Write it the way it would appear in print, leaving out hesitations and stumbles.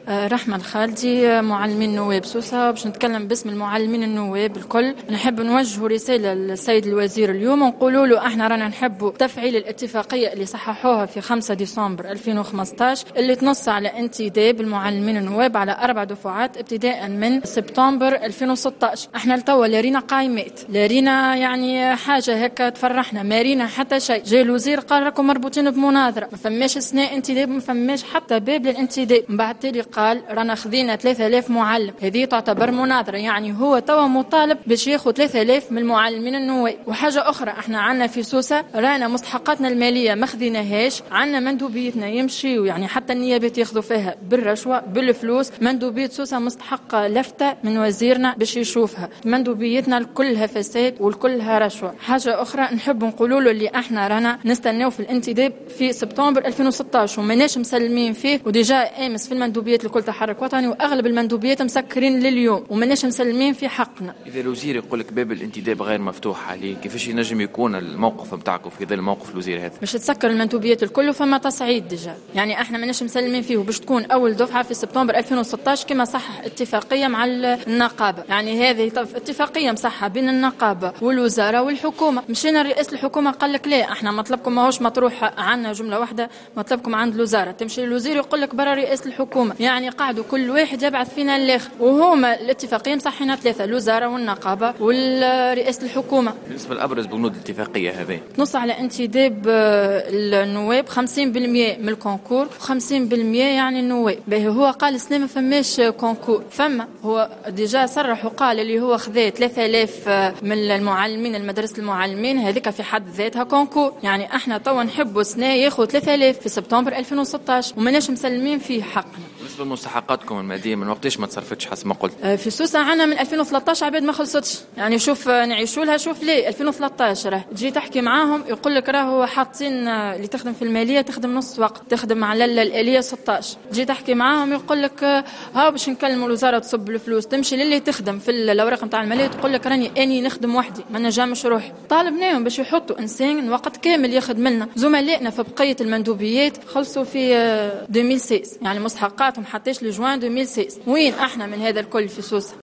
رحمة الخالدي، معلمين النواب سوسة. باش نتكلم باسم المعلمين النواب الكل. نحب نوجه رسالة للسيد الوزير اليوم ونقولوا له احنا رانا نحب تفعيل الاتفاقية اللي صححوها في 5 ديسمبر 2015 اللي تنص على انتداب المعلمين النواب على 4 دفعات ابتداء من سبتمبر 2016. احنا لتوا لارينا قايمات، لارينا يعني حاجة هكا تفرحنا، ما رينا حتى شيء. جاي الوزير قال راكم مربوطين بمناظرة، ما فماش سنة انتداب، ما فماش حتى باب للانتداب. من بعد تالي قال رانا خذينا 3000 معلم، هذه تعتبر مناظرة. يعني هو توا مطالب باش ياخذ 3000 من المعلمين النواب. وحاجة أخرى، احنا عنا في سوسة رانا مستحقاتنا المالية ما خذيناهاش، عنا مندوبيتنا يمشيوا يعني حتى النيابات ياخذوا فيها بالرشوة بالفلوس. مندوبية سوسة مستحقة لفتة من وزيرنا باش يشوفها. مندوبيتنا الكلها فساد والكلها رشوة. حاجة أخرى نحب نقولوا له اللي احنا رانا نستناو في الانتداب في سبتمبر 2016 وماناش مسلمين فيه، وديجا امس في المندوبيات الكل تحرك وطني واغلب المندوبيات مسكرين لليوم وماناش مسلمين في حقنا. اذا الوزير يقول لك باب الانتداب غير مفتوح عليه، كيفاش ينجم يكون الموقف نتاعكم في هذا الموقف الوزير هذا؟ باش تسكر المندوبيات الكل فما تصعيد ديجا، يعني احنا ماناش مسلمين فيه، وباش تكون اول دفعه في سبتمبر 2016 كما صح اتفاقيه مع النقابه. يعني هذه اتفاقيه مصحه بين النقابه والوزاره والحكومه. مشينا لرئيس الحكومه قال لك لا، احنا مطلبكم ماهوش مطروح عنا جمله واحده، مطلبكم عند الوزاره. تمشي للوزير يقول لك برا رئيس الحكومه. يعني قاعدوا كل واحد يبعث فينا الاخر، وهما الاتفاقيه مصحينها 3، الوزاره والنقابه والرئيس الحكومه. بالنسبه لابرز بنود الاتفاقيه هذه نص على انتداب النواب 50% من الكونكور و50% يعني النواب. باهي هو قال السنه ما فماش كونكور، فما هو ديجا صرح وقال اللي هو خذا 3000 من المعلمين المدرسه المعلمين، هذيك في حد ذاتها كونكور. يعني احنا توا نحبوا سنه ياخذ 3000 في سبتمبر 2016 وماناش مسلمين فيه حقنا. بالنسبه لمستحقاتكم الماديه من وقتاش ما تصرفتش حسب ما قلت؟ في سوسه عنا من 2013 عباد ما خلصتش. يعني شوف نعيشوا لها، شوف ليه 2013 تجي تحكي معاهم يقول لك راهو حاطين اللي تخدم في الماليه تخدم نص وقت، تخدم على الاليه 16. تجي تحكي معاهم يقول لك ها باش نكلموا الوزاره تصب الفلوس، تمشي للي تخدم في الاوراق نتاع الماليه تقول لك راني اني نخدم وحدي ما نجمش روحي. طالبناهم باش يحطوا انسان وقت كامل يخدم لنا. زملائنا في بقيه المندوبيات خلصوا في 2016، يعني مستحقاتهم حتىش لجوان 2016. وين احنا من هذا الكل في سوسه؟